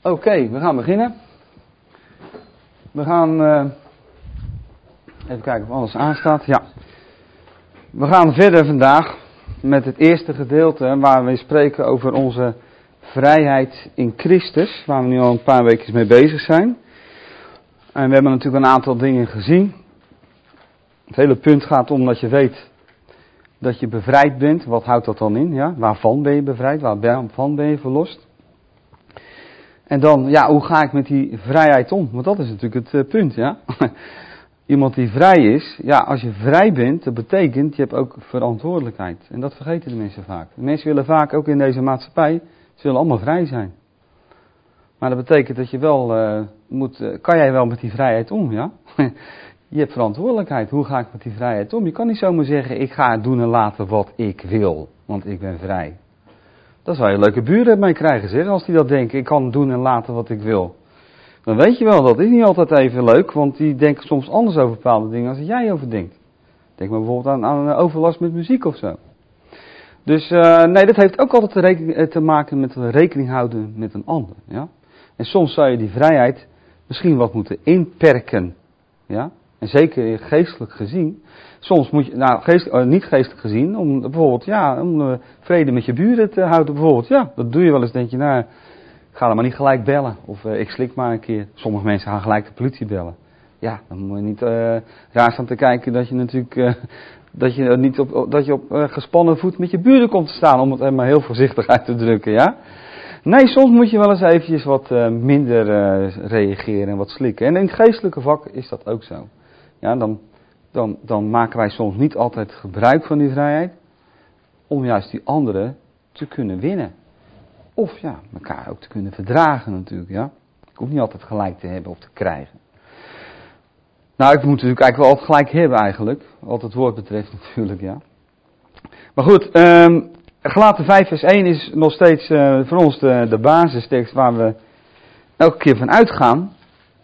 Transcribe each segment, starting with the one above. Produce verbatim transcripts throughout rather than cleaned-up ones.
Oké, okay, we gaan beginnen. We gaan uh, even kijken of alles aanstaat. Ja. We gaan verder vandaag met het eerste gedeelte waar we spreken over onze vrijheid in Christus. Waar we nu al een paar weken mee bezig zijn. En we hebben natuurlijk een aantal dingen gezien. Het hele punt gaat om dat je weet dat je bevrijd bent. Wat houdt dat dan in? Ja? Waarvan ben je bevrijd? Waarvan ben je verlost? En dan, ja, hoe ga ik met die vrijheid om? Want dat is natuurlijk het uh, punt, ja. Iemand die vrij is, ja, als je vrij bent, dat betekent, je hebt ook verantwoordelijkheid. En dat vergeten de mensen vaak. De mensen willen vaak, ook in deze maatschappij, ze willen allemaal vrij zijn. Maar dat betekent dat je wel uh, moet, uh, kan jij wel met die vrijheid om, ja? Je hebt verantwoordelijkheid. Hoe ga ik met die vrijheid om? Je kan niet zomaar zeggen, ik ga doen en laten wat ik wil, want ik ben vrij. Dan zou je leuke buren mee krijgen, zeg, als die dat denken, ik kan doen en laten wat ik wil. Dan weet je wel, dat is niet altijd even leuk, want die denken soms anders over bepaalde dingen als jij over denkt. Denk maar bijvoorbeeld aan, aan overlast met muziek of zo. Dus uh, nee, dat heeft ook altijd te, rekening, te maken met rekening houden met een ander. Ja? En soms zou je die vrijheid misschien wat moeten inperken. Ja? En zeker geestelijk gezien. Soms moet je, nou geest, uh, niet geestelijk gezien, om bijvoorbeeld, ja, om uh, vrede met je buren te houden bijvoorbeeld. Ja, dat doe je wel eens, denk je, nou, ik ga dan maar niet gelijk bellen. Of uh, ik slik maar een keer. Sommige mensen gaan gelijk de politie bellen. Ja, dan moet je niet uh, raar staan te kijken dat je natuurlijk, uh, dat je niet op, dat je op uh, gespannen voet met je buren komt te staan, om het er maar heel voorzichtig uit te drukken, ja. Nee, soms moet je wel eens eventjes wat uh, minder uh, reageren en wat slikken. En in het geestelijke vak is dat ook zo. Ja, dan, dan, dan maken wij soms niet altijd gebruik van die vrijheid, om juist die anderen te kunnen winnen. Of ja, elkaar ook te kunnen verdragen natuurlijk, ja. Ik hoef niet altijd gelijk te hebben of te krijgen. Nou, ik moet natuurlijk eigenlijk wel altijd gelijk hebben eigenlijk, wat het woord betreft natuurlijk, ja. Maar goed, um, Galaten vijf vers één is nog steeds uh, voor ons de, de basistekst waar we elke keer van uitgaan.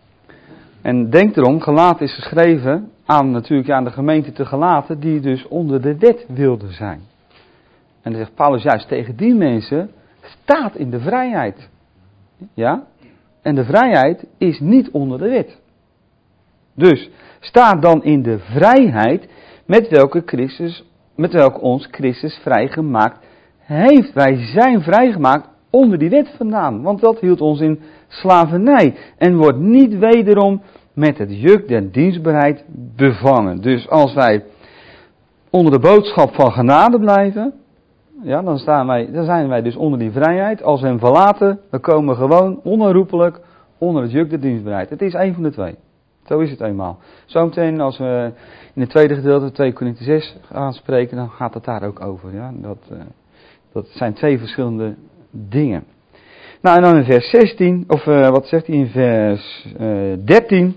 En denk erom, Galaten is geschreven aan natuurlijk aan de gemeente te Galaten die dus onder de wet wilde zijn. En dan zegt Paulus juist tegen die mensen, staat in de vrijheid. Ja? En de vrijheid is niet onder de wet. Dus, staat dan in de vrijheid met welke Christus, met welke ons Christus vrijgemaakt heeft. Wij zijn vrijgemaakt onder die wet vandaan. Want dat hield ons in slavernij. En wordt niet wederom met het juk der dienstbaarheid bevangen. Dus als wij onder de boodschap van genade blijven, ja, dan, staan wij, dan zijn wij dus onder die vrijheid. Als we hem verlaten, dan komen we gewoon onherroepelijk onder het juk der dienstbaarheid. Het is één van de twee. Zo is het eenmaal. Zometeen als we in het tweede gedeelte, twee Korinthe zes, gaan spreken, dan gaat het daar ook over. Ja? Dat, uh, dat zijn twee verschillende dingen. Nou, en dan in vers zestien, of uh, wat zegt hij in vers uh, dertien.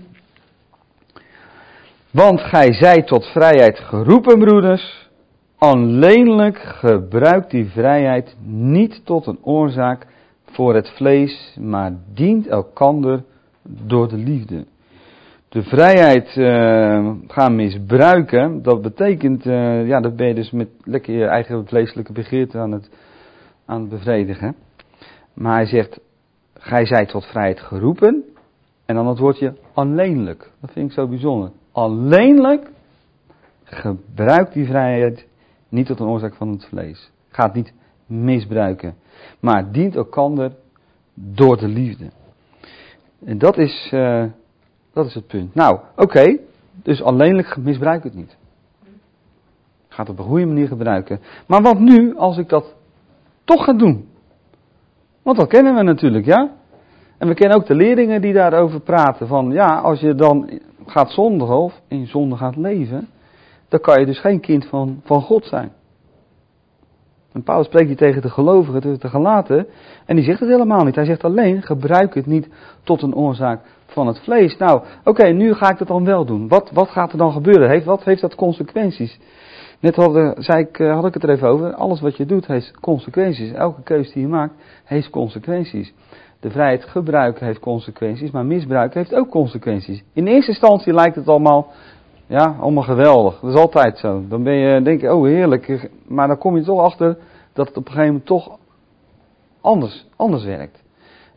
Want gij zijt tot vrijheid geroepen, broeders. Alleenlijk gebruikt die vrijheid niet tot een oorzaak voor het vlees, maar dient elkander door de liefde. De vrijheid uh, gaan misbruiken, dat betekent, uh, ja, dat ben je dus met lekker je eigen vleeselijke begeerte aan het, aan het bevredigen. Maar hij zegt, gij zijt tot vrijheid geroepen, en dan het woordje alleenlijk. Dat vind ik zo bijzonder. Alleenlijk gebruikt die vrijheid niet tot een oorzaak van het vlees. Gaat niet misbruiken, maar dient elkander door de liefde. En dat is... Uh, Dat is het punt. Nou, oké, okay, dus alleenlijk misbruik het niet. Gaat op een goede manier gebruiken. Maar wat nu als ik dat toch ga doen? Want dat kennen we natuurlijk, ja? En we kennen ook de leerlingen die daarover praten. Van ja, als je dan gaat zondigen of in zonde gaat leven, dan kan je dus geen kind van, van God zijn. En Paulus spreekt hier tegen de gelovigen, tegen de Galaten, en die zegt het helemaal niet. Hij zegt alleen, gebruik het niet tot een oorzaak van het vlees. Nou, oké, okay, nu ga ik dat dan wel doen. Wat, wat gaat er dan gebeuren? Heeft, wat heeft dat consequenties? Net had, zei ik, had ik het er even over. Alles wat je doet heeft consequenties. Elke keuze die je maakt heeft consequenties. De vrijheid gebruiken heeft consequenties, maar misbruiken heeft ook consequenties. In eerste instantie lijkt het allemaal, ja, allemaal geweldig. Dat is altijd zo. Dan ben je, denk je, oh heerlijk. Maar dan kom je toch achter dat het op een gegeven moment toch anders, anders werkt.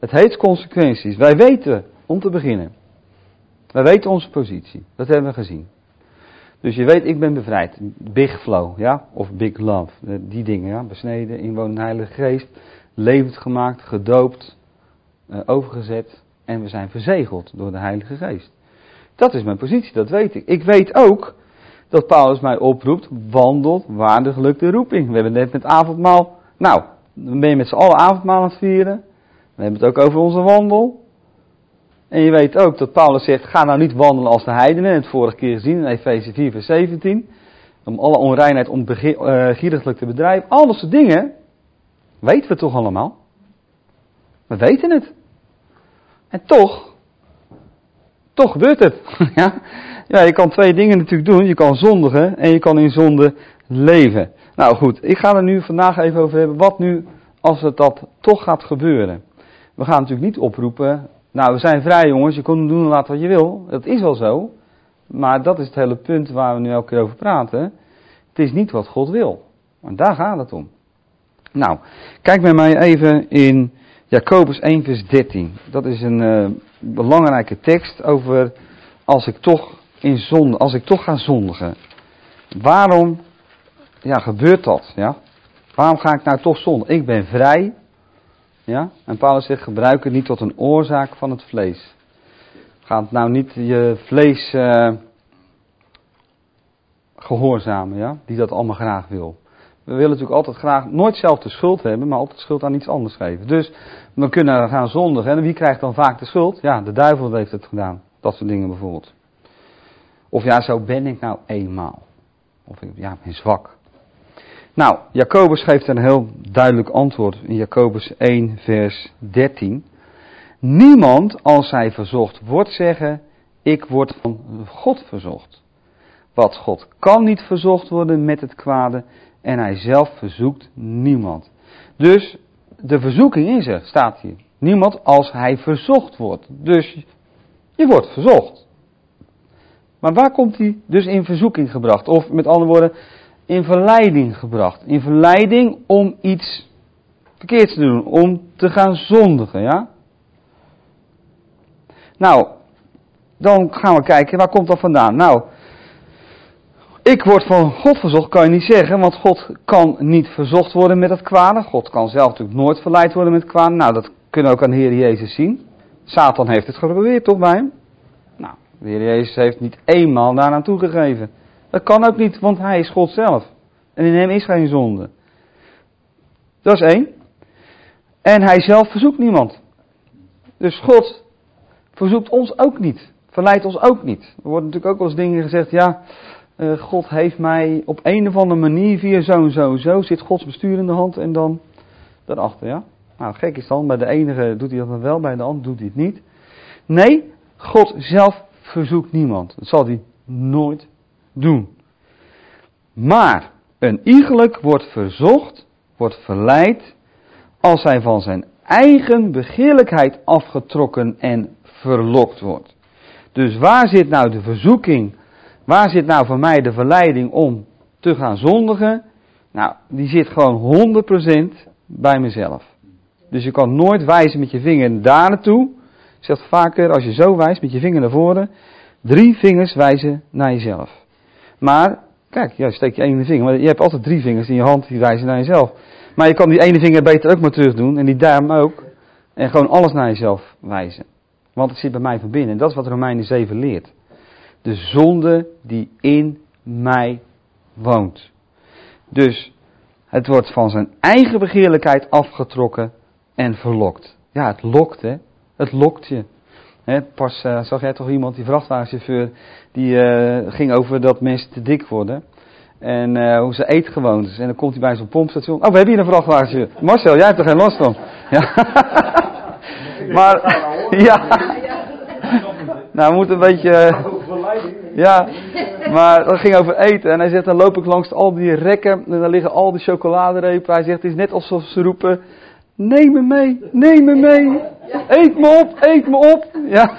Het heeft consequenties. Wij weten, om te beginnen, wij weten onze positie. Dat hebben we gezien. Dus je weet, ik ben bevrijd. Big flow, ja? Of big love. Die dingen, ja? Besneden, inwonen Heilige Geest. Levend gemaakt, gedoopt, uh, overgezet. En we zijn verzegeld door de Heilige Geest. Dat is mijn positie, dat weet ik. Ik weet ook dat Paulus mij oproept, wandelt waardiglijk de roeping. We hebben net met avondmaal, nou, dan ben je met z'n allen avondmaal aan het vieren. We hebben het ook over onze wandel. En je weet ook dat Paulus zegt, ga nou niet wandelen als de heidenen. En het vorige keer gezien in Efeze vier vers zeventien. Om alle onreinheid ongieriglijk te bedrijven. Al dat soort dingen weten we toch allemaal. We weten het. En toch, toch gebeurt het. ja? ja, je kan twee dingen natuurlijk doen. Je kan zondigen en je kan in zonde leven. Nou goed, ik ga er nu vandaag even over hebben. Wat nu als het dat toch gaat gebeuren? We gaan natuurlijk niet oproepen. Nou, we zijn vrij jongens, je kunt doen en laten wat je wil. Dat is wel zo. Maar dat is het hele punt waar we nu elke keer over praten. Het is niet wat God wil. Maar daar gaat het om. Nou, kijk met mij even in Jacobus één vers dertien. Dat is een uh, belangrijke tekst over als ik toch in zonde, als ik toch ga zondigen. Waarom ja, gebeurt dat? Ja? Waarom ga ik nou toch zondigen? Ik ben vrij. Ja? En Paulus zegt, gebruik het niet tot een oorzaak van het vlees. Gaat nou niet je vlees uh, gehoorzamen, ja? Die dat allemaal graag wil. We willen natuurlijk altijd graag, nooit zelf de schuld hebben, maar altijd de schuld aan iets anders geven. Dus we kunnen gaan zondigen. En wie krijgt dan vaak de schuld? Ja, de duivel heeft het gedaan. Dat soort dingen bijvoorbeeld. Of ja, zo ben ik nou eenmaal. Of ik ja, ben zwak. Nou, Jacobus geeft een heel duidelijk antwoord in Jacobus één vers dertien. Niemand, als hij verzocht wordt, zeggen, ik word van God verzocht. Wat God kan niet verzocht worden met het kwade en hij zelf verzoekt niemand. Dus de verzoeking is er, staat hier. Niemand als hij verzocht wordt. Dus je wordt verzocht. Maar waar komt hij dus in verzoeking gebracht? Of met andere woorden, in verleiding gebracht. In verleiding om iets verkeerds te doen. Om te gaan zondigen, ja? Nou, dan gaan we kijken, waar komt dat vandaan? Nou, ik word van God verzocht, kan je niet zeggen, want God kan niet verzocht worden met het kwade. God kan zelf natuurlijk nooit verleid worden met het kwade. Nou, dat kunnen we ook aan de Heer Jezus zien. Satan heeft het geprobeerd, toch, bij hem? Nou, de Heer Jezus heeft niet eenmaal daaraan toegegeven. Dat kan ook niet, want hij is God zelf. En in hem is geen zonde. Dat is één. En hij zelf verzoekt niemand. Dus God verzoekt ons ook niet. Verleidt ons ook niet. Er worden natuurlijk ook wel eens dingen gezegd, ja, uh, God heeft mij op een of andere manier via zo en zo en zo, zit Gods bestuur in de hand en dan daarachter, ja. Nou, gek is dan, bij de enige doet hij dat dan wel, bij de ander doet hij het niet. Nee, God zelf verzoekt niemand. Dat zal hij nooit doen. Maar een iegelijk wordt verzocht, wordt verleid, als hij van zijn eigen begeerlijkheid afgetrokken en verlokt wordt. Dus waar zit nou de verzoeking? Waar zit nou voor mij de verleiding om te gaan zondigen? Nou, die zit gewoon honderd procent bij mezelf. Dus je kan nooit wijzen met je vinger daar naartoe. Ik zeg vaker, als je zo wijst met je vinger naar voren, drie vingers wijzen naar jezelf. Maar, kijk, ja, je steekt je ene vinger, maar je hebt altijd drie vingers in je hand die wijzen naar jezelf. Maar je kan die ene vinger beter ook maar terug doen en die duim ook. En gewoon alles naar jezelf wijzen. Want het zit bij mij van binnen. En dat is wat Romeinen zeven leert. De zonde die in mij woont. Dus het wordt van zijn eigen begeerlijkheid afgetrokken en verlokt. Ja, het lokt, hè. Het lokt je. He, pas uh, zag jij toch iemand, die vrachtwagenchauffeur, die uh, ging over dat mensen te dik worden. En uh, hoe ze eetgewoontes. En dan komt hij bij zo'n pompstation. Oh, we hebben hier een vrachtwagenchauffeur. Marcel, jij hebt er geen last van. Ja. Maar, ja. Nou, we moeten een beetje... Ja, maar dat ging over eten. En hij zegt, dan loop ik langs al die rekken. En dan liggen al die chocoladerepen. Hij zegt, het is net alsof ze roepen... Neem me mee, neem me mee. Eet me op, eet me op. Ja.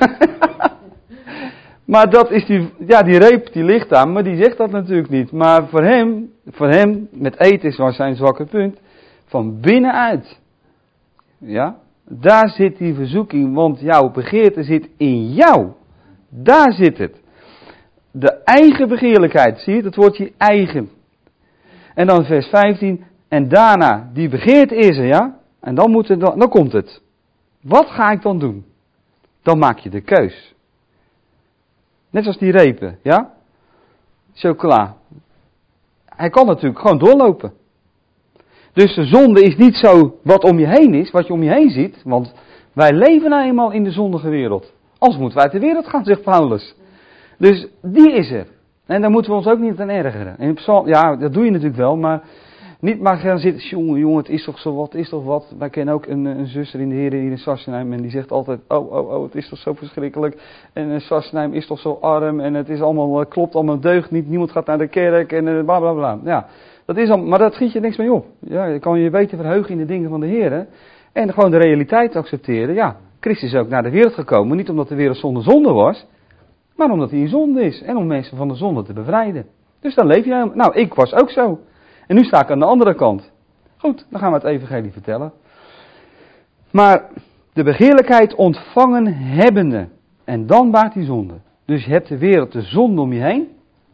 Maar dat is die... Ja, die reep die ligt daar. Maar die zegt dat natuurlijk niet. Maar voor hem, voor hem met eten is wel zijn zwakke punt. Van binnenuit. Ja. Daar zit die verzoeking, want jouw begeerte zit in jou. Daar zit het. De eigen begeerlijkheid, zie je, dat wordt je eigen. En dan vers vijftien, en daarna, die begeerte is er, ja? En dan, moet het, dan, dan komt het. Wat ga ik dan doen? Dan maak je de keus. Net zoals die repen, ja? Chocola. Hij kan natuurlijk gewoon doorlopen. Dus de zonde is niet zo wat om je heen is, wat je om je heen ziet. Want wij leven nou eenmaal in de zondige wereld. Anders moeten wij uit de wereld gaan, zegt Paulus. Dus die is er. En daar moeten we ons ook niet aan ergeren. En in Psalm, ja, dat doe je natuurlijk wel, maar niet maar gaan zitten, jongen, jongen, het is toch zo wat, het is toch wat. Wij kennen ook een, een zuster in de Heer hier in Sassenheim en die zegt altijd, oh, oh, oh, het is toch zo verschrikkelijk. En uh, Sassenheim is toch zo arm en het is allemaal, uh, klopt allemaal deugd niet, niemand gaat naar de kerk en uh, bla bla bla. Ja, dat is al, maar dat schiet je niks mee op. Ja, je kan je beter verheugen in de dingen van de Heer hè? En gewoon de realiteit accepteren. Ja, Christus is ook naar de wereld gekomen, niet omdat de wereld zonder zonde was, maar omdat hij in zonde is en om mensen van de zonde te bevrijden. Dus dan leef jij. Nou, ik was ook zo. En nu sta ik aan de andere kant. Goed, dan gaan we het evangelie vertellen. Maar de begeerlijkheid ontvangen hebbende. En dan baart die zonde. Dus je hebt de wereld, de zonde om je heen.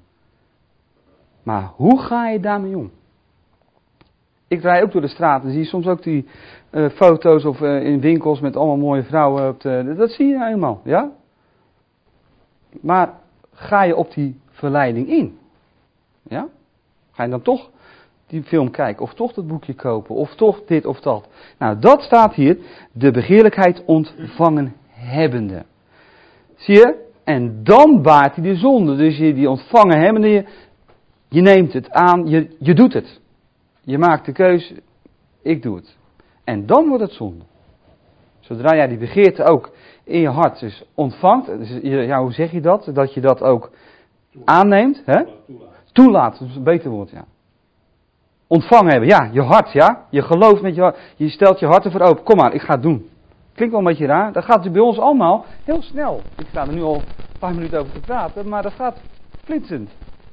Maar hoe ga je daarmee om? Ik draai ook door de straat en zie soms ook die uh, foto's of uh, in winkels met allemaal mooie vrouwen. Op de, dat zie je nou eenmaal, ja? Maar ga je op die verleiding in? Ja? Ga je dan toch die film kijken, of toch dat boekje kopen, of toch dit of dat. Nou, dat staat hier, de begeerlijkheid ontvangen hebbende. Zie je? En dan baart hij de zonde. Dus je die ontvangen hebbende, je, je neemt het aan, je, je doet het. Je maakt de keuze, ik doe het. En dan wordt het zonde. Zodra jij die begeerte ook in je hart dus ontvangt, dus, ja, hoe zeg je dat? Dat je dat ook aanneemt, hè? Toelaat, dat is een beter woord, ja. Ontvangen hebben, ja, je hart, ja. Je gelooft met je hart, je stelt je hart ervoor open. Kom maar, ik ga het doen. Klinkt wel een beetje raar. Dat gaat bij ons allemaal heel snel. Ik sta er nu al een paar minuten over te praten, maar dat gaat flitsend.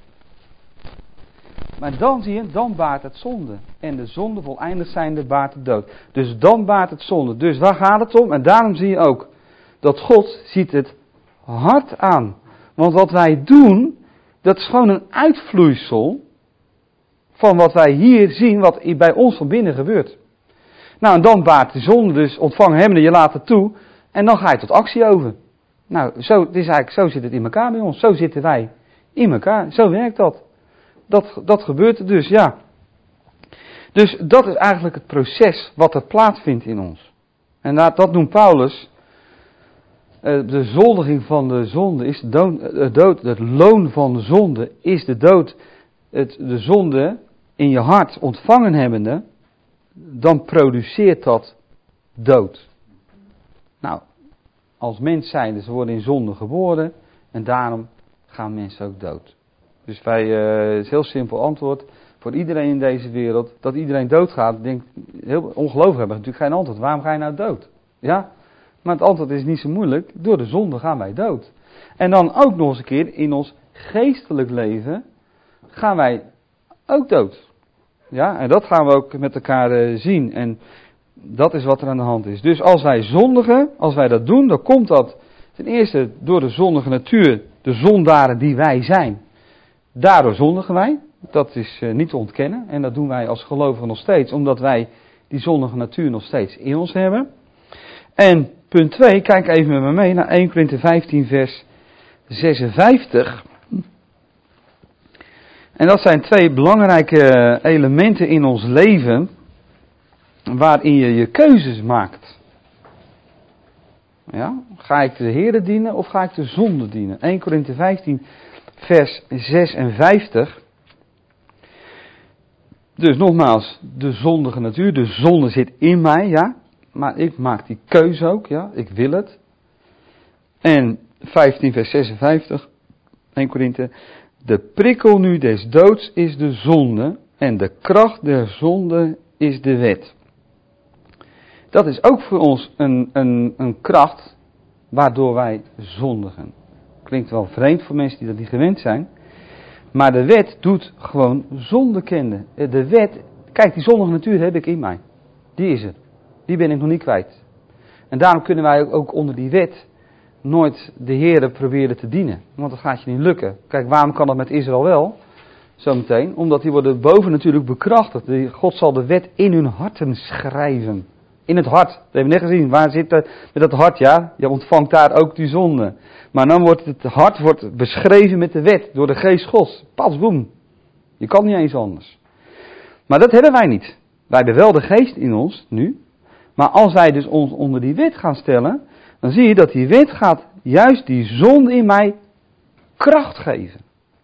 Maar dan zie je, dan baart het zonde. En de zonde voleindigd zijnde baart het dood. Dus dan baart het zonde. Dus waar gaat het om? En daarom zie je ook dat God ziet het hart aan. Want wat wij doen, dat is gewoon een uitvloeisel van wat wij hier zien, wat bij ons van binnen gebeurt. Nou, en dan baart de zonde dus ontvangen hebbende, je laat het toe, en dan ga je tot actie over. Nou, zo, het is eigenlijk, zo zit het in elkaar bij ons, zo zitten wij in elkaar, zo werkt dat. Dat, dat gebeurt er dus, ja. Dus dat is eigenlijk het proces wat er plaatsvindt in ons. En dat, dat noemt Paulus, uh, de zondiging van de zonde is de dood, uh, dood, het loon van de zonde is de dood. Het, de zonde in je hart ontvangen hebbende, dan produceert dat dood. Nou, als mens zijnde, ze worden in zonde geboren en daarom gaan mensen ook dood. Dus wij, uh, het is een heel simpel antwoord voor iedereen in deze wereld, dat iedereen doodgaat. Denkt, heel ongelooflijk hebben natuurlijk geen antwoord. Waarom ga je nou dood? Ja, maar het antwoord is niet zo moeilijk. Door de zonde gaan wij dood. En dan ook nog eens een keer in ons geestelijk leven gaan wij ook dood. Ja, en dat gaan we ook met elkaar uh, zien. En dat is wat er aan de hand is. Dus als wij zondigen, als wij dat doen, dan komt dat ten eerste door de zondige natuur, de zondaren die wij zijn. Daardoor zondigen wij. Dat is uh, niet te ontkennen. En dat doen wij als gelovigen nog steeds, omdat wij die zondige natuur nog steeds in ons hebben. En punt twee, kijk even met me mee naar Eerste Korinthe vijftien vers zesenvijftig. En dat zijn twee belangrijke elementen in ons leven, waarin je je keuzes maakt. Ja? Ga ik de Heere dienen of ga ik de zonde dienen? Eerste Korinthe vijftien vers zesenvijftig. Dus nogmaals, de zondige natuur, de zonde zit in mij, ja. Maar ik maak die keuze ook, ja. Ik wil het. En vijftien vers zesenvijftig, Eerste Korinthe. De prikkel nu des doods is de zonde en de kracht der zonde is de wet. Dat is ook voor ons een, een, een kracht waardoor wij zondigen. Klinkt wel vreemd voor mensen die dat niet gewend zijn. Maar de wet doet gewoon zonde kennen. De wet, kijk, die zondige natuur heb ik in mij. Die is er. Die ben ik nog niet kwijt. En daarom kunnen wij ook onder die wet nooit de Heere proberen te dienen. Want dat gaat je niet lukken. Kijk, waarom kan dat met Israël wel? Zometeen. Omdat die worden boven natuurlijk bekrachtigd. God zal de wet in hun harten schrijven. In het hart. Dat hebben we net gezien. Waar zit dat met dat hart? Ja, je ontvangt daar ook die zonde. Maar dan wordt het hart wordt beschreven met de wet. Door de geest Gods. Pas, boem. Je kan niet eens anders. Maar dat hebben wij niet. Wij hebben wel de geest in ons, nu. Maar als wij dus ons onder die wet gaan stellen, dan zie je dat die wet gaat juist die zonde in mij kracht geven.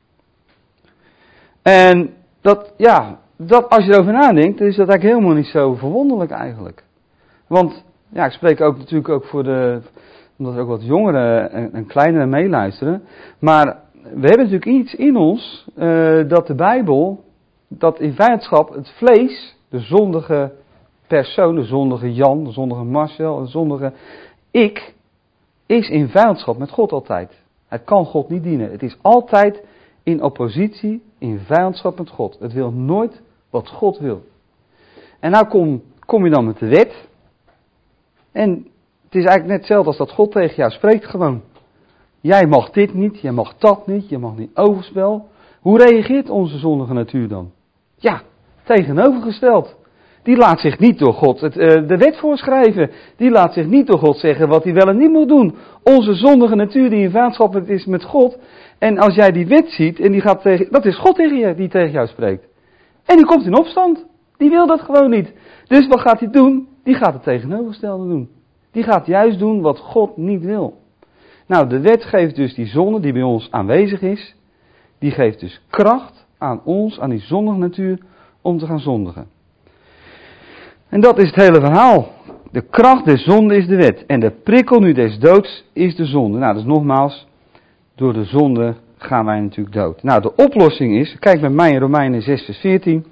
En dat, ja, dat als je erover nadenkt, dan is dat eigenlijk helemaal niet zo verwonderlijk eigenlijk. Want, ja, ik spreek ook natuurlijk ook voor de, omdat er ook wat jongeren en, en kleineren meeluisteren. Maar we hebben natuurlijk iets in ons, uh, dat de Bijbel, dat in vijandschap het vlees, de zondige persoon, de zondige Jan, de zondige Marcel, de zondige ik, is in vijandschap met God altijd. Het kan God niet dienen. Het is altijd in oppositie, in vijandschap met God. Het wil nooit wat God wil. En nou kom, kom je dan met de wet. En het is eigenlijk net hetzelfde als dat God tegen jou spreekt gewoon. Jij mag dit niet, jij mag dat niet, je mag niet overspel. Hoe reageert onze zondige natuur dan? Ja, tegenovergesteld. Die laat zich niet door God het, uh, de wet voorschrijven. Die laat zich niet door God zeggen wat hij wel en niet moet doen. Onze zondige natuur die in vijandschap is met God. En als jij die wet ziet en die gaat tegen, dat is God tegen je, die tegen jou spreekt. En die komt in opstand. Die wil dat gewoon niet. Dus wat gaat hij doen? Die gaat het tegenovergestelde doen. Die gaat juist doen wat God niet wil. Nou, de wet geeft dus die zonde die bij ons aanwezig is. Die geeft dus kracht aan ons, aan die zondige natuur, om te gaan zondigen. En dat is het hele verhaal. De kracht des zonde is de wet. En de prikkel nu des doods is de zonde. Nou, dus nogmaals, door de zonde gaan wij natuurlijk dood. Nou, de oplossing is, kijk met mij in Romeinen zes vers veertien.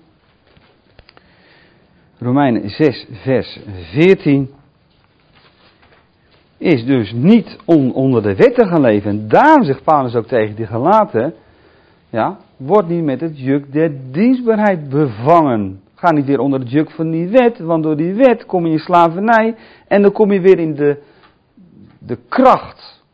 Romeinen zes vers veertien. Is dus niet on, onder de wet te gaan leven. En daarom zegt Paulus ook tegen die Galaten, ja, word niet met het juk der dienstbaarheid bevangen. Ga niet weer onder het juk van die wet, want door die wet kom je in slavernij en dan kom je weer in de, de kracht.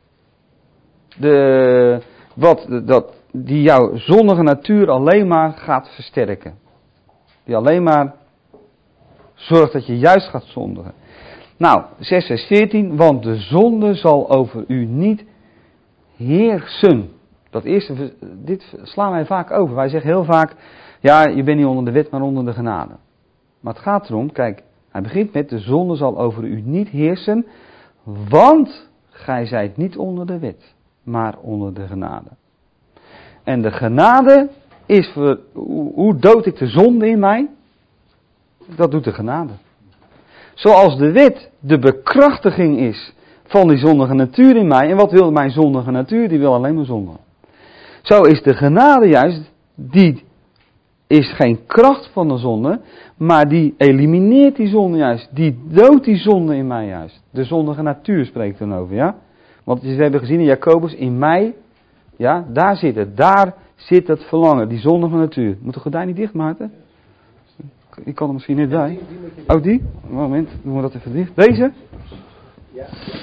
De, wat, dat, die jouw zondige natuur alleen maar gaat versterken. Die alleen maar zorgt dat je juist gaat zondigen. Nou, zes vers veertien, want de zonde zal over u niet heersen. Dat eerste, dit slaan wij vaak over. Wij zeggen heel vaak, ja, je bent niet onder de wet, maar onder de genade. Maar het gaat erom, kijk, hij begint met, de zonde zal over u niet heersen, want gij zijt niet onder de wet, maar onder de genade. En de genade is, voor, hoe dood ik de zonde in mij? Dat doet de genade. Zoals de wet de bekrachtiging is van die zondige natuur in mij. En wat wil mijn zondige natuur? Die wil alleen maar zondigen. Zo is de genade juist, die is geen kracht van de zonde, maar die elimineert die zonde juist. Die doodt die zonde in mij juist. De zondige natuur spreekt dan over, ja. Want we hebben gezien in Jacobus, in mij, ja, daar zit het. Daar zit het verlangen, die zondige natuur. Moet de gordijn niet dicht, Maarten? Ik kan er misschien niet bij. Oh, die? Moment, doen we dat even dicht. Deze? Ja.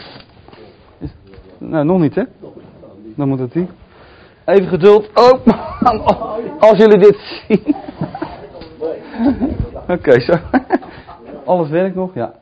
Nou, nog niet, hè? Dan moet het die. Even geduld. Oh, als jullie dit zien. Oké, okay, zo. Alles werkt nog, ja.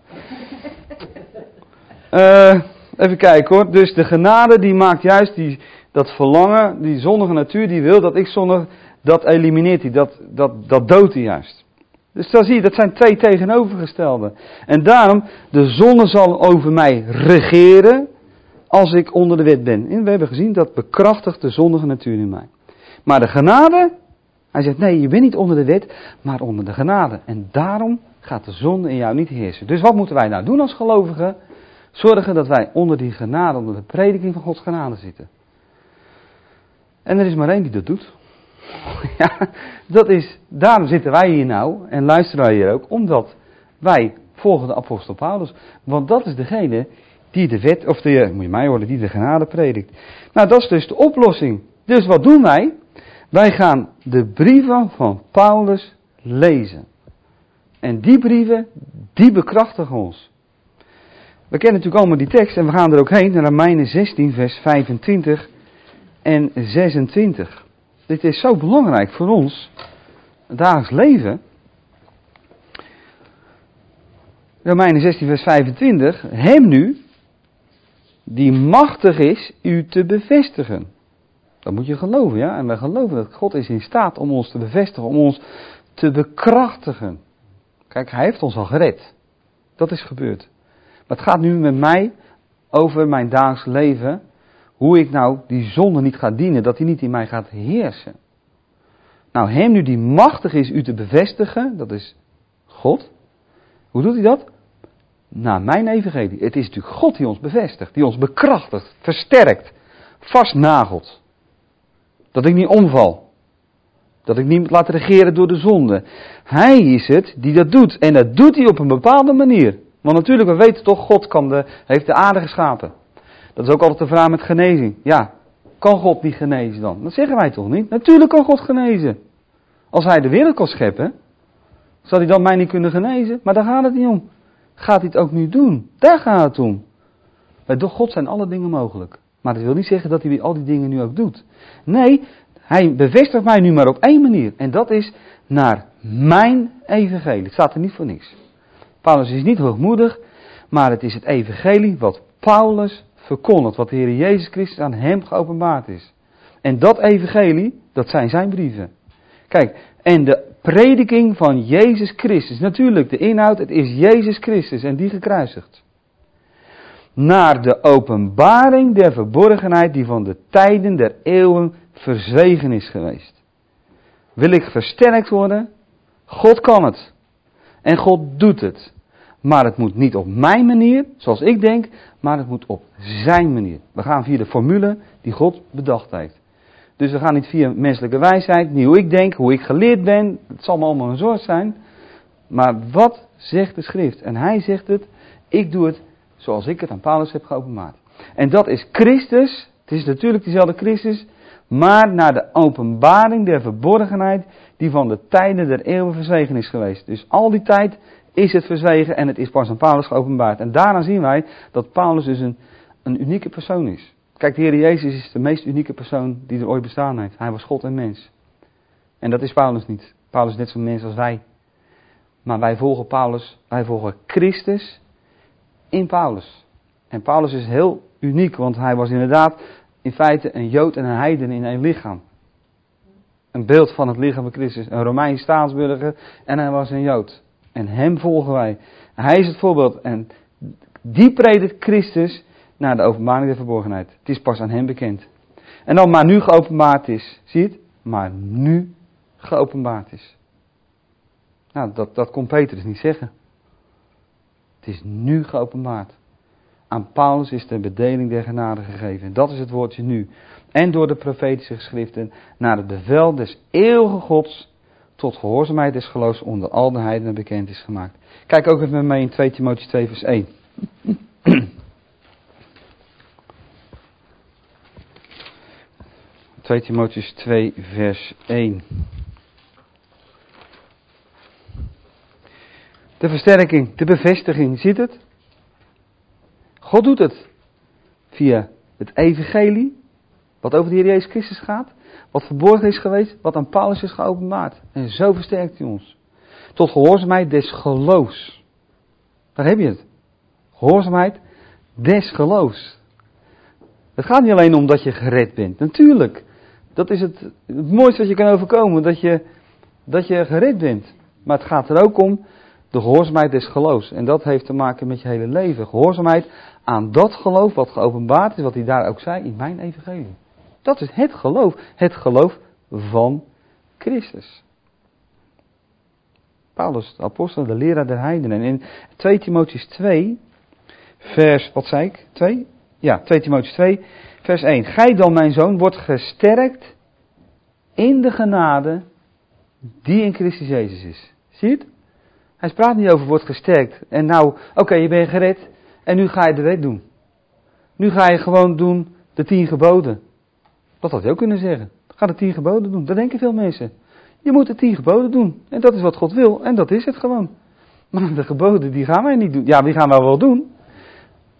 Uh, even kijken hoor. Dus de genade die maakt juist die, dat verlangen, die zondige natuur die wil dat ik zondig, dat elimineert hij, dat, dat, dat doodt hij juist. Dus dan zie je, dat zijn twee tegenovergestelde. En daarom, de zonde zal over mij regeren als ik onder de wet ben. En we hebben gezien, dat bekrachtigt de zondige natuur in mij. Maar de genade, hij zegt, nee, je bent niet onder de wet, maar onder de genade. En daarom gaat de zonde in jou niet heersen. Dus wat moeten wij nou doen als gelovigen? Zorgen dat wij onder die genade, onder de prediking van Gods genade zitten. En er is maar één die dat doet. Ja, dat is, daarom zitten wij hier nou en luisteren wij hier ook, omdat wij volgen de apostel Paulus. Want dat is degene die de wet, of de, moet je mij horen, die de genade predikt. Nou, dat is dus de oplossing. Dus wat doen wij? Wij gaan de brieven van Paulus lezen. En die brieven, die bekrachtigen ons. We kennen natuurlijk allemaal die tekst en we gaan er ook heen, naar Romeinen zestien, vers vijfentwintig en zesentwintig. Dit is zo belangrijk voor ons, het dagelijks leven. Romeinen zestien, vers vijfentwintig. Hem nu, die machtig is u te bevestigen. Dat moet je geloven, ja. En wij geloven dat God is in staat om ons te bevestigen, om ons te bekrachtigen. Kijk, hij heeft ons al gered. Dat is gebeurd. Maar het gaat nu met mij over mijn dagelijks leven. Hoe ik nou die zonde niet ga dienen, dat hij niet in mij gaat heersen. Nou, hem nu die machtig is u te bevestigen, dat is God. Hoe doet hij dat? Nou, mijn evangelie. Het is natuurlijk God die ons bevestigt, die ons bekrachtigt, versterkt, vastnagelt. Dat ik niet omval. Dat ik niet laat regeren door de zonde. Hij is het die dat doet. En dat doet hij op een bepaalde manier. Want natuurlijk, we weten toch, God kan de, heeft de aarde geschapen. Dat is ook altijd de vraag met genezing. Ja, kan God niet genezen dan? Dat zeggen wij toch niet? Natuurlijk kan God genezen. Als hij de wereld kan scheppen, zal hij dan mij niet kunnen genezen? Maar daar gaat het niet om. Gaat hij het ook nu doen? Daar gaat het om. Bij God zijn alle dingen mogelijk. Maar dat wil niet zeggen dat hij al die dingen nu ook doet. Nee, hij bevestigt mij nu maar op één manier. En dat is naar mijn evangelie. Het staat er niet voor niks. Paulus is niet hoogmoedig, maar het is het evangelie wat Paulus verkondigt. Wat de Heer Jezus Christus aan hem geopenbaard is. En dat evangelie, dat zijn zijn brieven. Kijk, en de prediking van Jezus Christus. Natuurlijk, de inhoud, het is Jezus Christus en die gekruisigd. Naar de openbaring der verborgenheid die van de tijden der eeuwen verzwegen is geweest. Wil ik versterkt worden? God kan het. En God doet het. Maar het moet niet op mijn manier, zoals ik denk, maar het moet op zijn manier. We gaan via de formule die God bedacht heeft. Dus we gaan niet via menselijke wijsheid, niet hoe ik denk, hoe ik geleerd ben. Het zal me allemaal een soort zijn. Maar wat zegt de schrift? En hij zegt het, ik doe het zoals ik het aan Paulus heb geopenbaard. En dat is Christus, het is natuurlijk diezelfde Christus, maar naar de openbaring der verborgenheid die van de tijden der eeuwen verzwegen is geweest. Dus al die tijd is het verzwegen en het is pas aan Paulus geopenbaard. En daarna zien wij dat Paulus dus een, een unieke persoon is. Kijk, de Heer Jezus is de meest unieke persoon die er ooit bestaan heeft. Hij was God en mens. En dat is Paulus niet. Paulus is net zo'n mens als wij. Maar wij volgen Paulus, wij volgen Christus in Paulus. En Paulus is heel uniek, want hij was inderdaad in feite een Jood en een heiden in één lichaam. Een beeld van het lichaam van Christus. Een Romeins staatsburger en hij was een Jood. En hem volgen wij. Hij is het voorbeeld. En die predikt Christus naar de openbaring der verborgenheid. Het is pas aan hem bekend. En dan maar nu geopenbaard is. Zie je het? Maar nu geopenbaard is. Nou, dat, dat kon Petrus niet zeggen. Het is nu geopenbaard. Aan Paulus is de bedeling der genade gegeven. En dat is het woordje nu. En door de profetische geschriften naar het bevel des eeuwige Gods tot gehoorzaamheid des geloofs onder al de heidenen bekend is gemaakt. Kijk ook even met mij in twee Timotheüs twee vers één. twee Timotheüs twee vers één. De versterking, de bevestiging, ziet het? God doet het via het evangelie, wat over de Heer Jezus Christus gaat, wat verborgen is geweest, wat aan Paulus is geopenbaard. En zo versterkt hij ons. Tot gehoorzaamheid des geloofs. Daar heb je het. Gehoorzaamheid des geloofs. Het gaat niet alleen om dat je gered bent. Natuurlijk. Dat is het, het mooiste wat je kan overkomen. Dat je, dat je gered bent. Maar het gaat er ook om de gehoorzaamheid des geloofs. En dat heeft te maken met je hele leven. Gehoorzaamheid aan dat geloof wat geopenbaard is. Wat hij daar ook zei in mijn evangelie. Dat is het geloof. Het geloof van Christus. Paulus, de apostel, de leraar der heidenen. En in twee Timotheüs twee, vers, wat zei ik? twee? Ja, twee Timotheüs twee, vers één. Gij dan, mijn zoon, wordt gesterkt in de genade die in Christus Jezus is. Zie je het? Hij praat niet over wordt gesterkt. En nou, oké, okay, je bent gered. En nu ga je de wet doen. Nu ga je gewoon doen de tien geboden. Dat had je ook kunnen zeggen. Ga de tien geboden doen. Dat denken veel mensen. Je moet de tien geboden doen. En dat is wat God wil. En dat is het gewoon. Maar de geboden, die gaan wij niet doen. Ja, die gaan wij wel doen.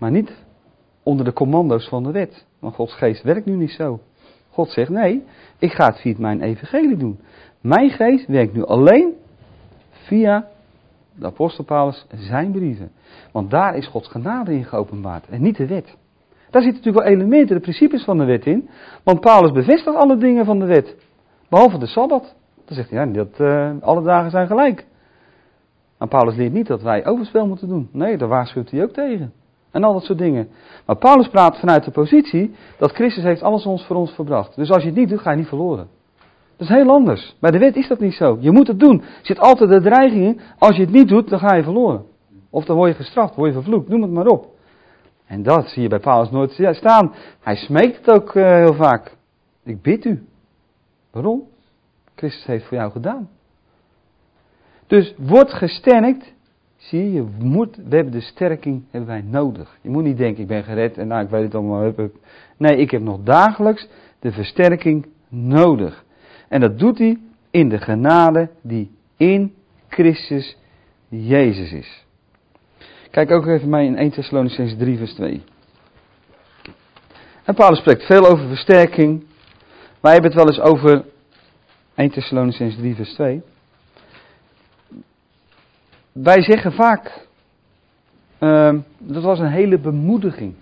Maar niet onder de commando's van de wet. Want Gods geest werkt nu niet zo. God zegt, nee, ik ga het via mijn evangelie doen. Mijn geest werkt nu alleen via de apostel Paulus zijn brieven. Want daar is Gods genade in geopenbaard en niet de wet. Daar zitten natuurlijk wel elementen, de principes van de wet in. Want Paulus bevestigt alle dingen van de wet. Behalve de Sabbat. Dan zegt hij, ja, dat, uh, alle dagen zijn gelijk. Maar Paulus leert niet dat wij overspel moeten doen. Nee, daar waarschuwt hij ook tegen. En al dat soort dingen. Maar Paulus praat vanuit de positie dat Christus heeft alles ons voor ons verbracht. Dus als je het niet doet, ga je niet verloren. Dat is heel anders. Bij de wet is dat niet zo. Je moet het doen. Er zit altijd de dreiging in. Als je het niet doet, dan ga je verloren. Of dan word je gestraft, word je vervloekt. Noem het maar op. En dat zie je bij Paulus nooit staan. Hij smeekt het ook uh, heel vaak. Ik bid u. Waarom? Christus heeft voor jou gedaan. Dus word gesterkt. Zie je, je moet, we hebben de sterking hebben wij nodig. Je moet niet denken, ik ben gered en nou, ik weet het allemaal. Nee, ik heb nog dagelijks de versterking nodig. En dat doet hij in de genade die in Christus Jezus is. Kijk ook even mee in eerste Thessalonicenzen drie vers twee. En Paulus spreekt veel over versterking. Wij hebben het wel eens over eerste Thessalonicenzen drie vers twee. Wij zeggen vaak, uh, dat was een hele bemoediging.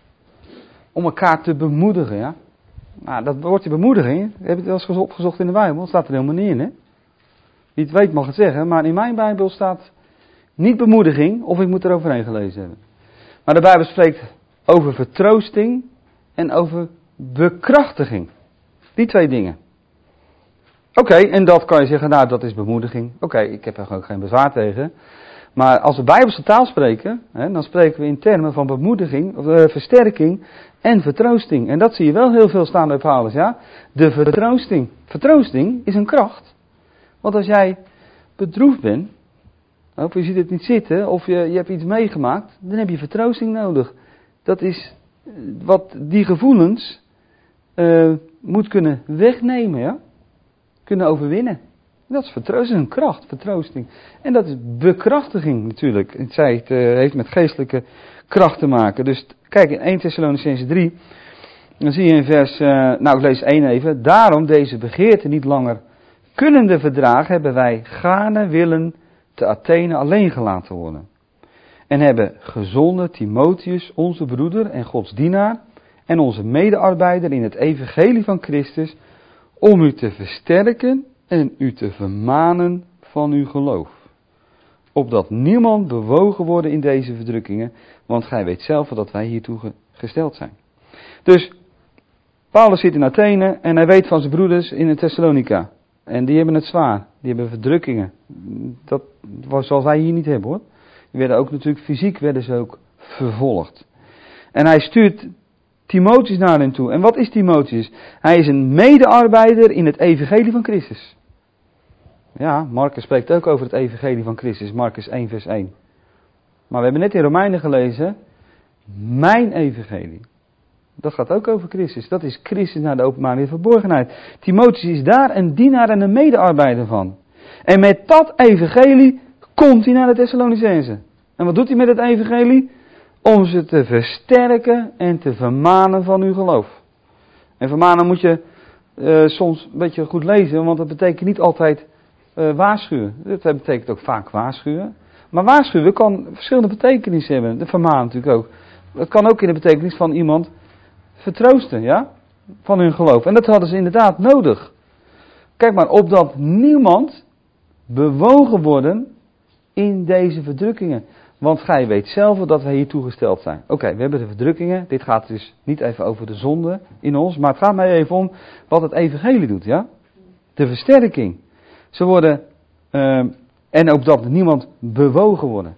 Om elkaar te bemoedigen, ja. Nou, dat woordje bemoediging, heb ik het wel eens opgezocht in de Bijbel, dat staat er helemaal niet in, hè. Wie het weet mag het zeggen, maar in mijn Bijbel staat niet bemoediging, of ik moet er overheen gelezen hebben. Maar de Bijbel spreekt over vertroosting en over bekrachtiging. Die twee dingen. Oké, okay, en dat kan je zeggen, nou dat is bemoediging. Oké, okay, ik heb er ook geen bezwaar tegen. Maar als we Bijbelse taal spreken, hè, dan spreken we in termen van bemoediging, of, uh, versterking en vertroosting. En dat zie je wel heel veel staan bij Paulus, ja. De vertroosting. Vertroosting is een kracht. Want als jij bedroefd bent, of je ziet het niet zitten, of je, je hebt iets meegemaakt, dan heb je vertroosting nodig. Dat is wat die gevoelens uh, moet kunnen wegnemen, ja. Kunnen overwinnen. Dat is vertroosting, een kracht, vertroosting. En dat is bekrachtiging natuurlijk. Het, zei, het uh, heeft met geestelijke kracht te maken. Dus kijk in eerste Thessalonicenzen drie, dan zie je in vers, uh, nou ik lees één even. Daarom deze begeerte niet langer kunnende verdragen, hebben wij gaarne willen te Athene alleen gelaten worden. En hebben gezonden Timotheus, onze broeder en Gods dienaar, en onze medearbeider in het evangelie van Christus, om u te versterken en u te vermanen van uw geloof. Opdat niemand bewogen worden in deze verdrukkingen, want gij weet zelf dat wij hiertoe gesteld zijn. Dus, Paulus zit in Athene en hij weet van zijn broeders in Thessalonica. En die hebben het zwaar, die hebben verdrukkingen. Dat was zoals wij hier niet hebben hoor. Die werden ook natuurlijk fysiek werden ze ook vervolgd. En hij stuurt Timotheus naar hen toe. En wat is Timotheus? Hij is een medearbeider in het evangelie van Christus. Ja, Marcus spreekt ook over het evangelie van Christus. Marcus één vers één. Maar we hebben net in Romeinen gelezen. Mijn evangelie. Dat gaat ook over Christus. Dat is Christus naar de openbaring verborgenheid. Timotheus is daar een dienaar en een medearbeider van. En met dat evangelie komt hij naar de Thessalonicenzen. En wat doet hij met het evangelie? Om ze te versterken en te vermanen van uw geloof. En vermanen moet je uh, soms een beetje goed lezen, want dat betekent niet altijd uh, waarschuwen. Dat betekent ook vaak waarschuwen. Maar waarschuwen kan verschillende betekenissen hebben. De vermanen natuurlijk ook. Dat kan ook in de betekenis van iemand vertroosten, ja? Van hun geloof. En dat hadden ze inderdaad nodig. Kijk maar, opdat niemand bewogen worden in deze verdrukkingen. Want gij weet zelf dat wij hier toegesteld zijn. Oké, okay, we hebben de verdrukkingen. Dit gaat dus niet even over de zonde in ons. Maar het gaat mij even om wat het evangelie doet, ja? De versterking. Ze worden, uh, en ook dat niemand bewogen worden.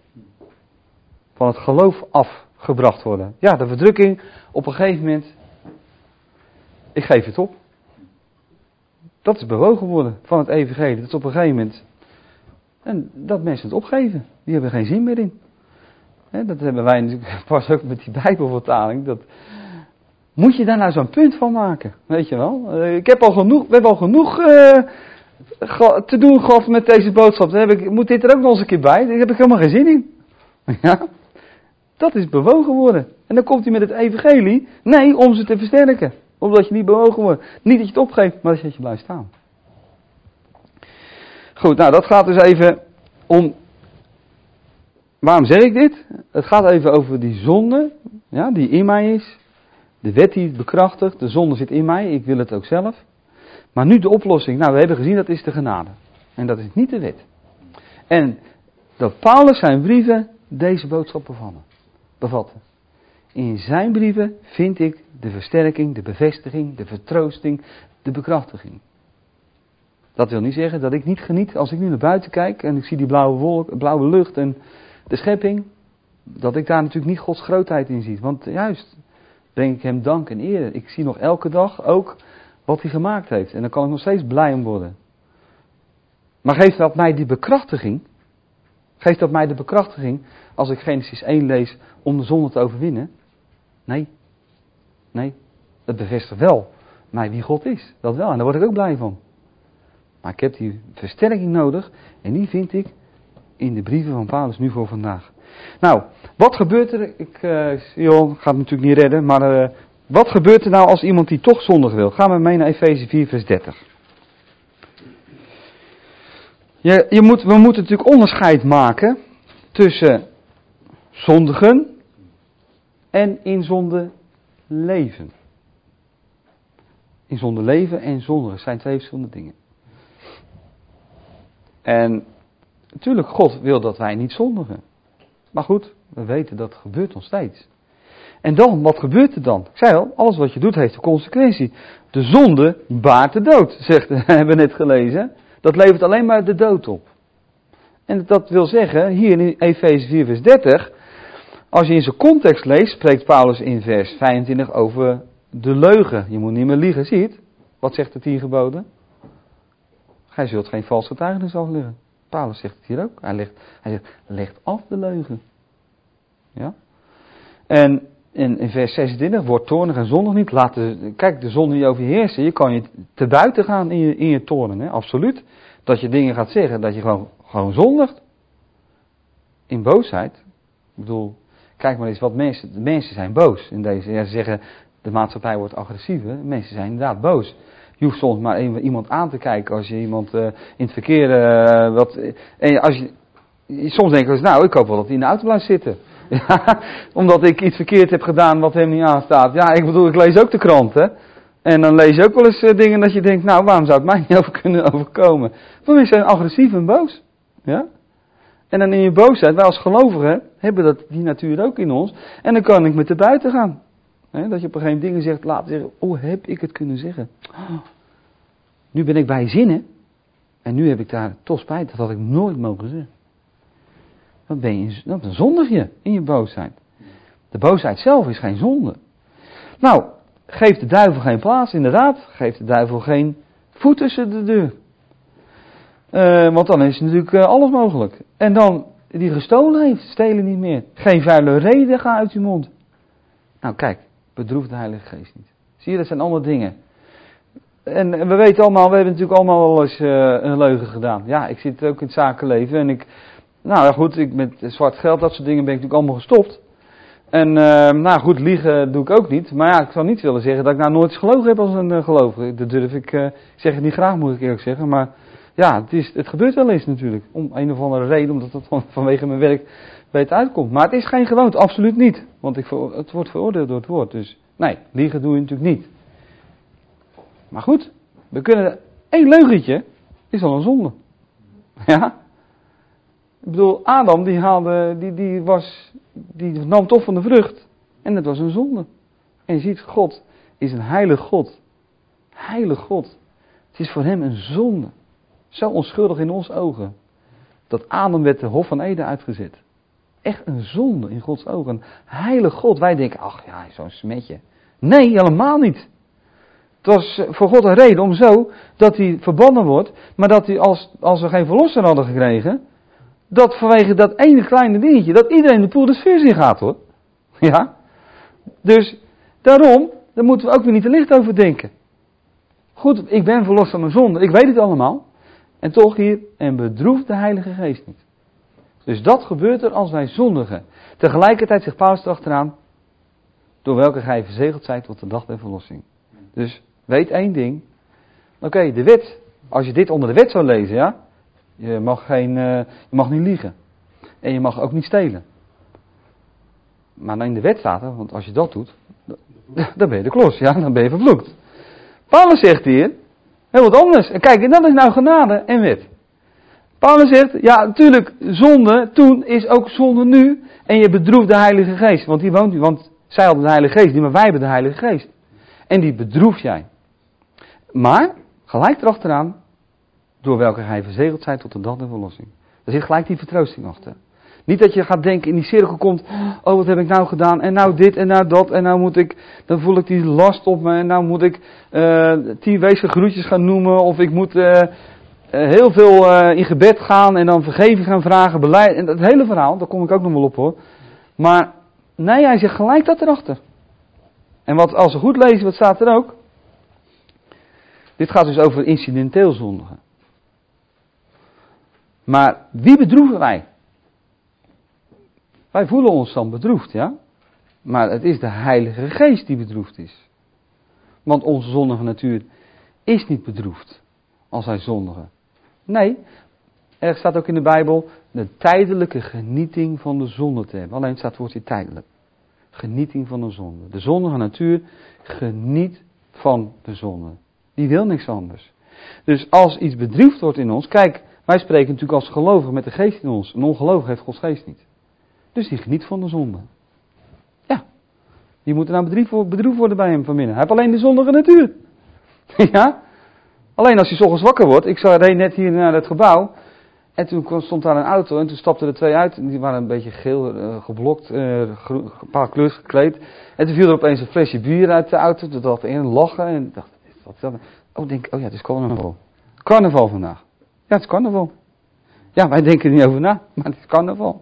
Van het geloof afgebracht worden. Ja, de verdrukking op een gegeven moment. Ik geef het op. Dat is bewogen worden van het evangelie. Dat is op een gegeven moment. En dat mensen het opgeven. Die hebben er geen zin meer in. He, dat hebben wij natuurlijk pas ook met die Bijbelvertaling. Dat, moet je daar nou zo'n punt van maken? Weet je wel? Uh, ik heb al genoeg, we hebben al genoeg uh, te doen gehad met deze boodschap. Dan heb ik, moet dit er ook nog eens een keer bij? Daar heb ik helemaal geen zin in. Ja? Dat is bewogen worden. En dan komt hij met het evangelie. Nee, om ze te versterken. Omdat je niet bewogen wordt. Niet dat je het opgeeft, maar dat je blijft staan. Goed, nou dat gaat dus even om... Waarom zeg ik dit? Het gaat even over die zonde, ja, die in mij is. De wet die het bekrachtigt. De zonde zit in mij, ik wil het ook zelf. Maar nu de oplossing. Nou, we hebben gezien dat is de genade. En dat is niet de wet. En dat Paulus zijn brieven deze boodschap bevatten. bevatten. In zijn brieven vind ik de versterking, de bevestiging, de vertroosting, de bekrachtiging. Dat wil niet zeggen dat ik niet geniet als ik nu naar buiten kijk en ik zie die blauwe wolk, blauwe lucht en de schepping. Dat ik daar natuurlijk niet Gods grootheid in zie. Want juist breng ik hem dank en eer. Ik zie nog elke dag ook wat hij gemaakt heeft. En daar kan ik nog steeds blij om worden. Maar geeft dat mij die bekrachtiging? Geeft dat mij de bekrachtiging als ik Genesis één lees om de zonde te overwinnen? Nee. Nee. Het bevestigt wel mij wie God is. Dat wel. En daar word ik ook blij van. Maar ik heb die versterking nodig. En die vind ik in de brieven van Paulus nu voor vandaag. Nou, wat gebeurt er? Ik uh, joh, ga het natuurlijk niet redden. Maar uh, wat gebeurt er nou als iemand die toch zondig wil? Gaan we mee naar Efeze vier vers dertig. Je, je moet, we moeten natuurlijk onderscheid maken tussen zondigen en in zonde leven. In zonde leven en zondigen zijn twee verschillende dingen. En natuurlijk, God wil dat wij niet zondigen. Maar goed, we weten dat gebeurt nog steeds. En dan, wat gebeurt er dan? Ik zei al, alles wat je doet heeft een consequentie. De zonde baart de dood, zegt, hebben we net gelezen. Dat levert alleen maar de dood op. En dat wil zeggen, hier in Efeze vier vers dertig, als je in zijn context leest, spreekt Paulus in vers vijfentwintig over de leugen. Je moet niet meer liegen, zie je het? Wat zegt de tien geboden? Gij zult geen vals getuigenis afleggen. Paulus zegt het hier ook. Hij, legt, hij zegt, legt af de leugen. Ja? En in, in vers zesentwintig, word toornig en zondig niet. Laat de, kijk, de zonde niet over je heersen. Je kan je te buiten gaan in je, in je toornen, hè? Absoluut. Dat je dingen gaat zeggen, dat je gewoon, gewoon zondigt. In boosheid. Ik bedoel, kijk maar eens wat mensen, de mensen zijn boos in deze. Ja, ze zeggen, de maatschappij wordt agressiever. Mensen zijn inderdaad boos. Je hoeft soms maar iemand aan te kijken als je iemand uh, in het verkeer, uh, wat, en als je, soms denk je, nou, ik hoop wel dat hij in de auto blijft zitten. Ja, omdat ik iets verkeerd heb gedaan wat hem niet aanstaat. Ja, ik bedoel, ik lees ook de krant, hè. En dan lees je ook wel eens uh, dingen dat je denkt, nou, waarom zou het mij niet over kunnen overkomen? Want mensen zijn agressief en boos. Ja. En dan in je boosheid, wij als gelovigen hebben dat, die natuur ook in ons. En dan kan ik met er buiten gaan. He, dat je op een gegeven moment dingen zegt, laat zeggen, oh, heb ik het kunnen zeggen? Oh, nu ben ik bij zinnen. En nu heb ik daar toch spijt, dat had ik nooit mogen zeggen. Dan ben je, dat is een zondigje in je boosheid. De boosheid zelf is geen zonde. Nou, geeft de duivel geen plaats, inderdaad. Geeft de duivel geen voet tussen de deur. Uh, want dan is natuurlijk uh, alles mogelijk. En dan, die gestolen heeft, stelen niet meer. Geen vuile reden gaat uit je mond. Nou kijk, bedroef de Heilige Geest niet. Zie je, dat zijn allemaal dingen. En, en we weten allemaal, we hebben natuurlijk allemaal wel eens uh, een leugen gedaan. Ja, ik zit ook in het zakenleven en ik, nou ja goed, ik, met zwart geld, dat soort dingen ben ik natuurlijk allemaal gestopt. En uh, nou goed, liegen doe ik ook niet. Maar ja, ik zou niet willen zeggen dat ik nou nooit eens gelogen heb als een uh, gelovige. Dat durf ik, uh, ik zeg het niet graag, moet ik eerlijk zeggen. Maar ja, het, is, het gebeurt wel eens natuurlijk. Om een of andere reden, omdat het van, vanwege mijn werk weet uitkomt. Maar het is geen gewoonte, absoluut niet. Want ik, het wordt veroordeeld door het woord. Dus nee, liegen doe je natuurlijk niet. Maar goed, we kunnen, één leugentje is al een zonde. Ja. Ik bedoel, Adam die haalde, die, die was, die nam toch van de vrucht. En het was een zonde. En je ziet, God is een heilig God. Heilig God. Het is voor hem een zonde. Zo onschuldig in ons ogen. Dat Adam werd de Hof van Eden uitgezet. Echt een zonde in Gods ogen. Een heilig God. Wij denken, ach ja, zo'n smetje. Nee, helemaal niet. Het was voor God een reden om zo dat hij verbannen wordt. Maar dat hij, als, als we geen verlosser hadden gekregen, dat vanwege dat ene kleine dingetje, dat iedereen de poel des vuurs in gaat hoor. Ja. Dus daarom, daar moeten we ook weer niet te licht over denken. Goed, ik ben verlost van mijn zonde. Ik weet het allemaal. En toch hier, en bedroef de Heilige Geest niet. Dus dat gebeurt er als wij zondigen. Tegelijkertijd zegt Paulus erachteraan, door welke gij verzegeld zijt tot de dag der verlossing. Dus weet één ding. Oké, okay, de wet. Als je dit onder de wet zou lezen, ja. Je mag, geen, uh, je mag niet liegen. En je mag ook niet stelen. Maar in de wet staat er, want als je dat doet, dan ben je de klos, ja, dan ben je vervloekt. Paulus zegt hier, heel wat anders. En kijk, en dat is nou genade en wet. Paulus zegt, ja, natuurlijk, zonde toen is ook zonde nu. En je bedroeft de Heilige Geest. Want die woont nu, want zij hadden de Heilige Geest niet, maar wij hebben de Heilige Geest. En die bedroef jij. Maar, gelijk erachteraan, door welke gij verzegeld zijt tot de dag der verlossing. Daar zit gelijk die vertroosting achter. Niet dat je gaat denken, in die cirkel komt, oh wat heb ik nou gedaan, en nou dit, en nou dat, en nou moet ik, dan voel ik die last op me, en nou moet ik uh, tien wezen groetjes gaan noemen, of ik moet uh, uh, heel veel uh, in gebed gaan, en dan vergeving gaan vragen, beleid, en dat hele verhaal, daar kom ik ook nog wel op hoor. Maar, nee, hij zegt gelijk dat erachter. En wat, als we goed lezen, wat staat er ook? Dit gaat dus over incidenteel zondigen. Maar wie bedroeven wij? Wij voelen ons dan bedroefd, ja. Maar het is de Heilige Geest die bedroefd is. Want onze zondige natuur is niet bedroefd als wij zondigen. Nee, er staat ook in de Bijbel de tijdelijke genieting van de zonde te hebben. Alleen staat het woordje tijdelijk. Genieting van de zonde. De zondige natuur geniet van de zonde. Die wil niks anders. Dus als iets bedroefd wordt in ons, kijk, wij spreken natuurlijk als gelovigen met de geest in ons. Een ongelovige heeft Gods geest niet. Dus die geniet van de zonde. Ja. Die moet er nou bedroefd worden bij hem van binnen. Hij heeft alleen de zondige natuur. Ja. Alleen als hij 's ochtends wakker wordt. Ik reed net hier naar het gebouw. En toen stond daar een auto. En toen stapten er twee uit. En die waren een beetje geel uh, geblokt. Uh, een paar kleurs gekleed. En toen viel er opeens een flesje bier uit de auto. Toen dacht ik in lachen. En dacht, wat is dat? Oh, denk, oh ja, het is carnaval. Carnaval vandaag. Ja, het is carnaval. Ja, wij denken er niet over na. Maar het is carnaval.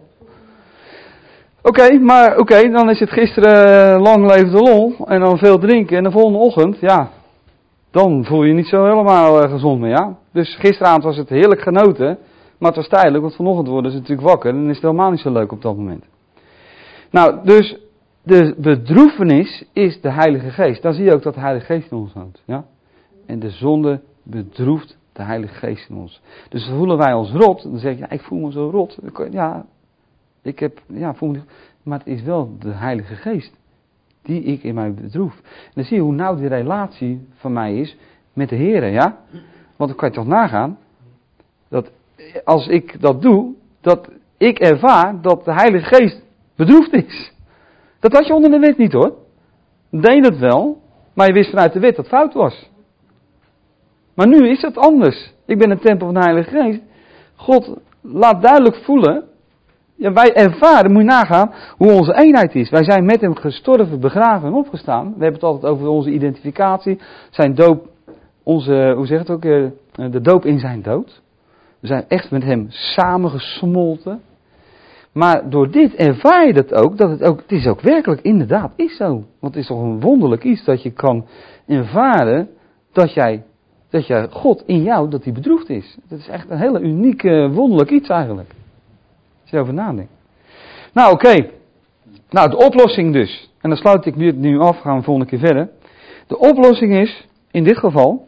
Oké, okay, maar oké, okay, dan is het gisteren uh, lang leven de lol en dan veel drinken en de volgende ochtend, ja, dan voel je je niet zo helemaal uh, gezond meer, ja. Dus gisteravond was het heerlijk genoten, maar het was tijdelijk, want vanochtend worden ze natuurlijk wakker en dan is het helemaal niet zo leuk op dat moment. Nou, dus de bedroefenis is de Heilige Geest. Dan zie je ook dat de Heilige Geest in ons woont, ja. En de zonde bedroeft de Heilige Geest in ons. Dus dan voelen wij ons rot, dan zeg je, ja, ik voel me zo rot, ja. Ik heb, ja, voel me, maar het is wel de Heilige Geest die ik in mij bedroef. En dan zie je hoe nauw die relatie van mij is met de Heer, ja? Want dan kan je toch nagaan, dat als ik dat doe, dat ik ervaar dat de Heilige Geest bedroefd is. Dat had je onder de wet niet hoor. Deed het wel, maar je wist vanuit de wet dat het fout was. Maar nu is het anders. Ik ben een tempel van de Heilige Geest. God laat duidelijk voelen. Ja, wij ervaren, moet je nagaan, hoe onze eenheid is. Wij zijn met hem gestorven, begraven en opgestaan. We hebben het altijd over onze identificatie. Zijn doop, onze, hoe zeg het ook, de doop in zijn dood. We zijn echt met hem samengesmolten. Maar door dit ervaar je dat ook, dat het ook, het is ook werkelijk inderdaad is zo. Want het is toch een wonderlijk iets dat je kan ervaren dat jij, dat jij God in jou, dat hij bedroefd is. Dat is echt een hele unieke, wonderlijk iets eigenlijk. Als je erover nadenkt. Nou, oké. Okay. Nou, de oplossing dus. En dan sluit ik het nu af, gaan we volgende keer verder. De oplossing is, in dit geval,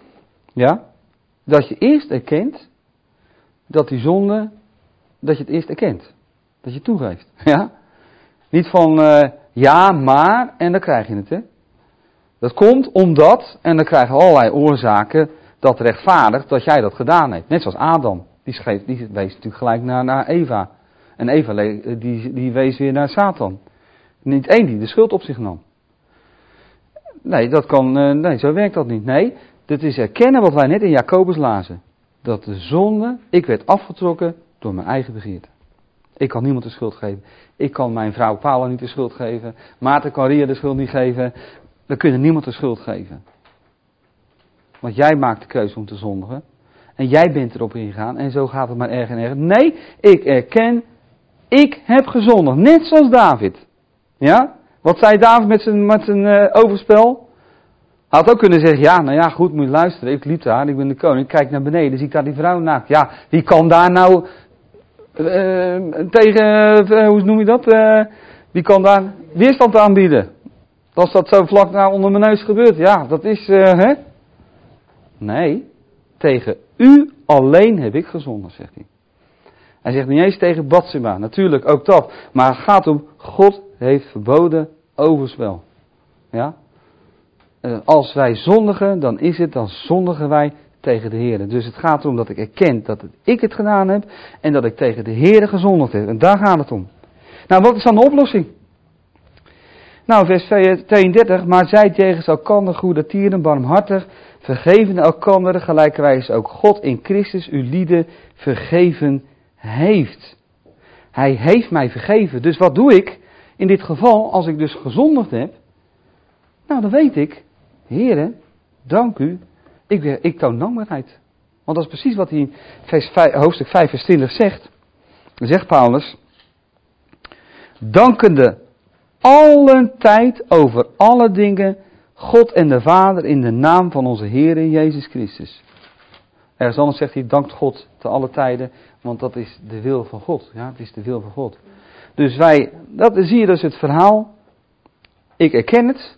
ja, dat je eerst erkent, dat die zonde, dat je het eerst erkent. Dat je het toegeeft. Ja. Niet van, uh, ja, maar, en dan krijg je het, hè. Dat komt omdat, en dan krijg je allerlei oorzaken, dat rechtvaardigt dat jij dat gedaan hebt. Net zoals Adam. Die, schreef, die wees natuurlijk gelijk naar, naar Eva. En Eva die, die wees weer naar Satan. Niet één die de schuld op zich nam. Nee, dat kan, uh, nee, zo werkt dat niet. Nee, dit is erkennen wat wij net in Jacobus lazen. Dat de zonde, ik werd afgetrokken door mijn eigen begeerte. Ik kan niemand de schuld geven. Ik kan mijn vrouw Paula niet de schuld geven. Maarten kan Ria de schuld niet geven. We kunnen niemand de schuld geven. Want jij maakt de keuze om te zondigen. En jij bent erop ingegaan. En zo gaat het maar erg en erg. Nee, ik erken. Ik heb gezondigd. Net zoals David. Ja? Wat zei David met zijn, met zijn uh, overspel? Hij had ook kunnen zeggen. Ja, nou ja, goed, moet je luisteren. Ik liep daar. Ik ben de koning. Ik kijk naar beneden. Zie ik daar die vrouw naakt. Ja, wie kan daar nou... Uh, tegen... Uh, hoe noem je dat? Uh, wie kan daar weerstand aanbieden? Als dat zo vlak nou onder mijn neus gebeurt, ja, dat is, uh, hè? Nee, tegen u alleen heb ik gezondigd, zegt hij. Hij zegt niet eens tegen Batseba, natuurlijk ook dat. Maar het gaat om, God heeft verboden overspel. Ja? Uh, als wij zondigen, dan is het, dan zondigen wij tegen de Heer. Dus het gaat erom dat ik erken dat het, ik het gedaan heb en dat ik tegen de Heer gezondigd heb. En daar gaat het om. Nou, wat is dan de oplossing? Nou, vers tweeëndertig, maar zij tegen elkander goedertieren, barmhartig, vergevende elkander, gelijkerwijs ook God in Christus uw lieden vergeven heeft. Hij heeft mij vergeven. Dus wat doe ik in dit geval, als ik dus gezondigd heb? Nou, dan weet ik, Heere, dank u, ik, ik toon dankbaarheid. Want dat is precies wat hij in vers vijf, hoofdstuk vijf, vers twintig zegt. Dan zegt Paulus, dankende allen tijd over alle dingen, God en de Vader in de naam van onze Heer Jezus Christus. Ergens anders zegt hij, dankt God te alle tijden, want dat is de wil van God. Ja, het is de wil van God. Dus wij, dat zie je dus het verhaal. Ik erken het.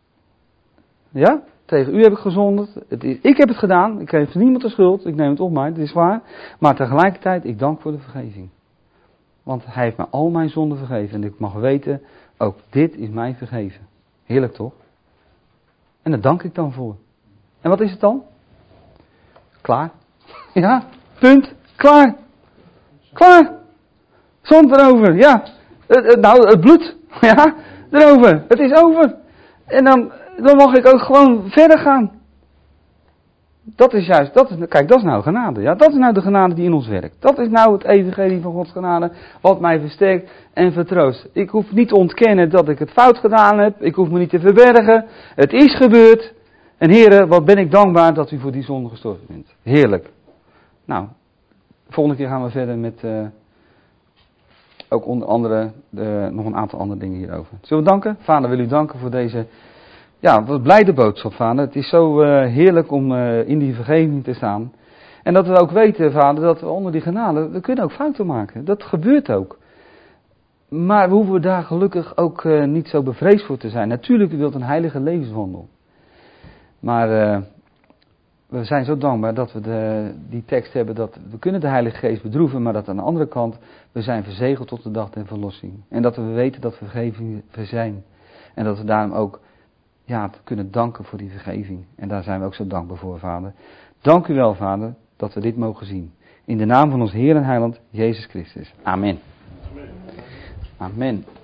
Ja, tegen u heb ik gezondigd. Het is, ik heb het gedaan. Ik geef niemand de schuld. Ik neem het op mij, het is waar. Maar tegelijkertijd, ik dank voor de vergeving. Want hij heeft me al mijn zonden vergeven. En ik mag weten, ook dit is mij vergeven. Heerlijk toch? En daar dank ik dan voor. En wat is het dan? Klaar. Ja, punt. Klaar. Klaar. Zond erover. Ja. Nou, het bloed. Ja, erover. Het is over. En dan, dan mag ik ook gewoon verder gaan. Dat is juist, dat is, kijk, dat is nou genade. Ja, dat is nou de genade die in ons werkt. Dat is nou het evangelie van Gods genade, wat mij versterkt en vertroost. Ik hoef niet te ontkennen dat ik het fout gedaan heb. Ik hoef me niet te verbergen. Het is gebeurd. En heren, wat ben ik dankbaar dat u voor die zonde gestorven bent. Heerlijk. Nou, de volgende keer gaan we verder met uh, ook onder andere uh, nog een aantal andere dingen hierover. Zullen we danken? Vader, wil u danken voor deze, ja, wat blijde boodschap, Vader. Het is zo uh, heerlijk om uh, in die vergeving te staan. En dat we ook weten, Vader, dat we onder die genade, we kunnen ook fouten maken. Dat gebeurt ook. Maar we hoeven daar gelukkig ook uh, niet zo bevreesd voor te zijn. Natuurlijk, u wilt een heilige levenswandel. Maar uh, we zijn zo dankbaar dat we de, die tekst hebben dat we kunnen de Heilige Geest bedroeven, maar dat aan de andere kant we zijn verzegeld tot de dag der verlossing. En dat we weten dat we vergeving zijn. En dat we daarom ook ja, kunnen danken voor die vergeving. En daar zijn we ook zo dankbaar voor, Vader. Dank u wel, Vader, dat we dit mogen zien. In de naam van ons Heer en Heiland, Jezus Christus. Amen. Amen.